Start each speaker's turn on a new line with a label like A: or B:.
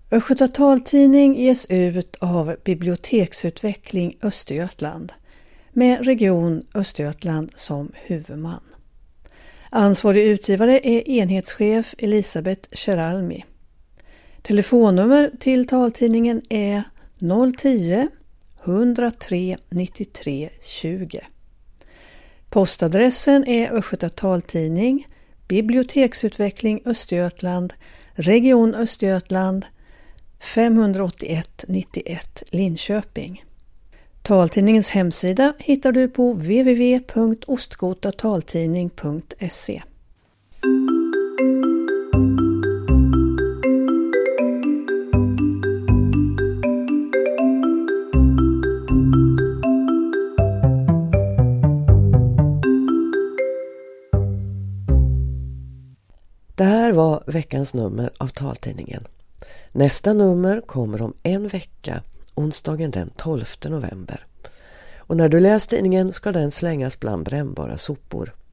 A: Östgöta taltidning ges ut av Biblioteksutveckling Östergötland med Region Östergötland som huvudman. Ansvarig utgivare är enhetschef Elisabeth Käralmi. Telefonnummer till taltidningen är 010 103 93 20. Postadressen är Östgöta taltidning, Biblioteksutveckling Östergötland, Region Östergötland, 581 91 Linköping. Taltidningens hemsida hittar du på www.ostgotataltidning.se.
B: Det här var veckans nummer av taltidningen. Nästa nummer kommer om en vecka, onsdagen den 12 november. Och när du läser tidningen ska den slängas bland brännbara sopor.